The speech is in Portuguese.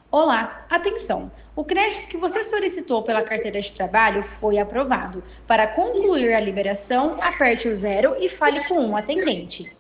Olá, atenção! O crédito que você solicitou pela carteira de trabalho foi aprovado. Para concluir a liberação, aperte o zero e fale com um atendente.